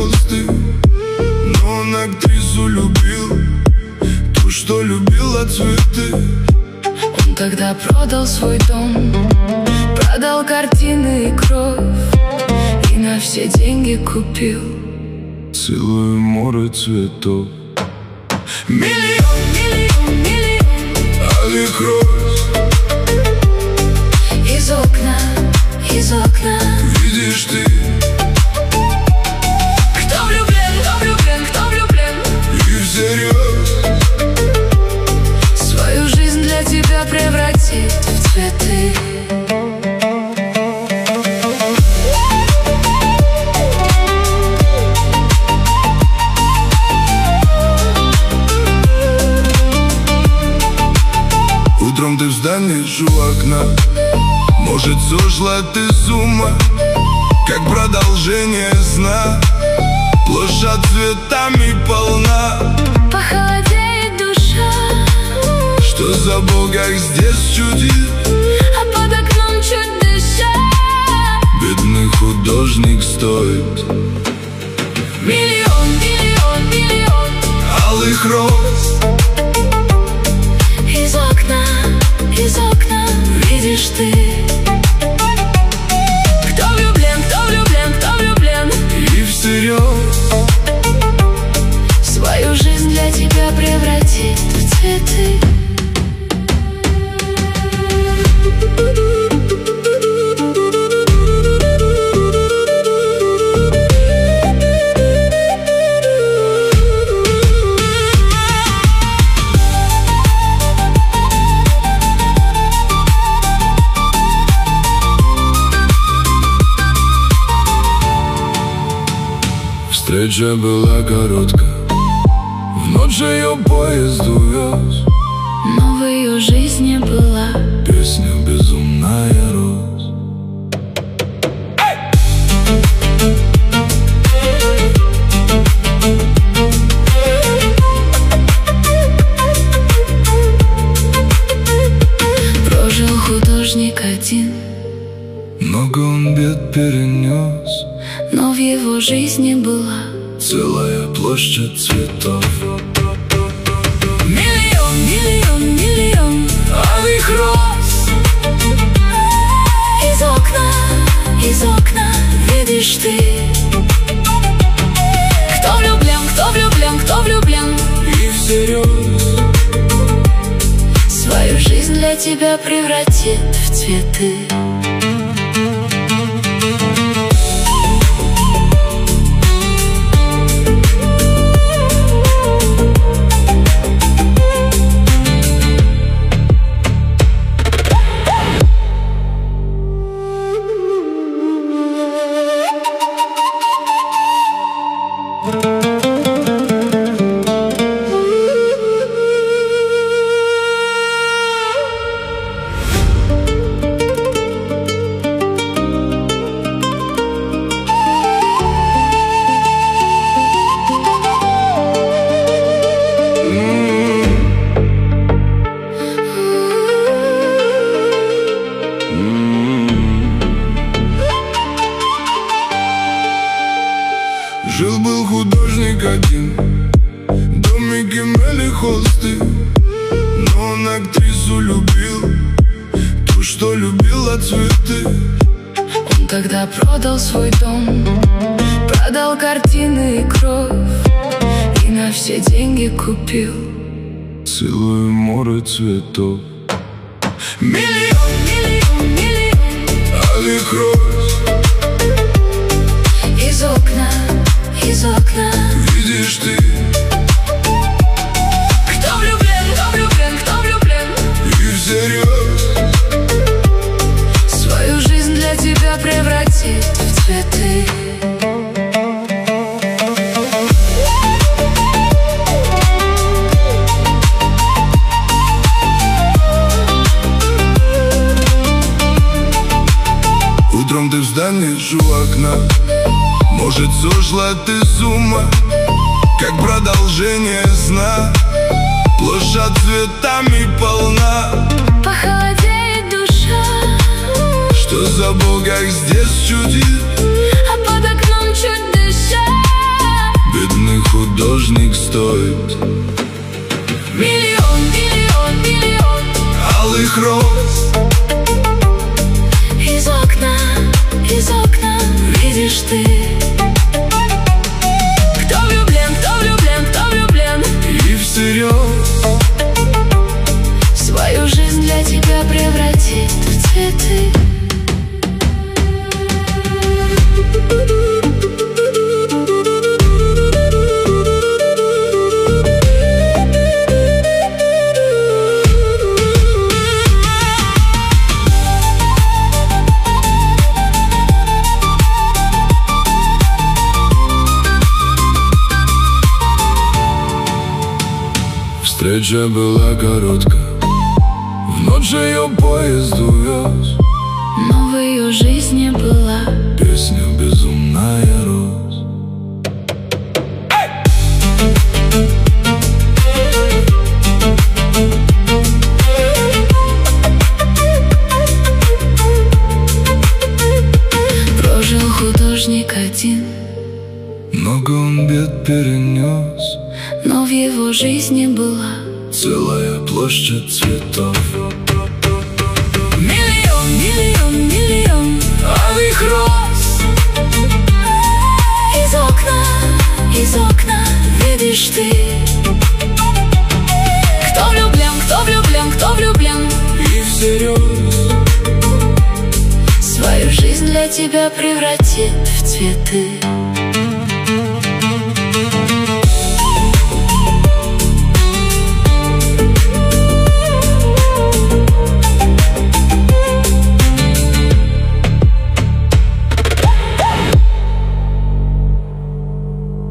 холсты, но он актрису любил, ту, что любила цветы. Он тогда продал свой дом, продал картины и кровь, и на все деньги купил целое море цветов. Миллион, миллион, миллион алых роз. Из окна видишь ты, кто влюблен, кто влюблен, кто влюблен, и всерьез свою жизнь для тебя превратит в цветы. Утром ты встанешь у окна, может, сошла ты с ума, как продолжение сна. Площадь цветами полна, Похолодеет душа, что за Бога здесь чудит, а под окном чуть дыша бедный художник стоит миллион, миллион, миллион алых роз. Из окна видишь ты, кто влюблен, кто влюблен, кто влюблен, И всерьез свою жизнь для тебя превратит в цветы. Встреча была короткая, в ночь ее поезд увез. Но в ее жизни была Песня безумная роз. Прожил художник один, Много он бед перенес, но в его жизни была целая площадь цветов. миллион, миллион, миллион Алых роз. из окна видишь ты, кто влюблен, кто влюблен, кто влюблен, И всерьез свою жизнь для тебя превратит в цветы. Жил-был художник один, домики мели холсты, но он актрису любил, ту, что любила цветы. Он тогда продал свой дом, продал картины и кровь, и на все деньги купил целое море цветов. миллион, миллион, миллион Алых роз. из окна Видишь ты, кто влюблен, кто влюблен, кто влюблен, и всерьез свою жизнь для тебя превратит в цветы. Утром ты встанешь у окна, может, сошла ты с ума, как продолжение сна. Площадь цветами полна, Похолодеет душа, что за Бога здесь чудит, а под окном чуть дыша художник стоит миллион, миллион, миллион алых роз. Из окна видишь ты. Кто влюблен, кто влюблен, кто влюблен, И всерьез свою жизнь для тебя превратит в цветы. Встреча была короткая, в ночь ее поезд увез, Но в ее жизни была песня безумная роз. Прожил художник один, Много он бед перенес, но в его жизни была целая площадь цветов. миллион, миллион, миллион Алых роз. из окна видишь ты. Кто влюблен, кто влюблен, кто влюблен, И всерьез свою жизнь для тебя превратит в цветы.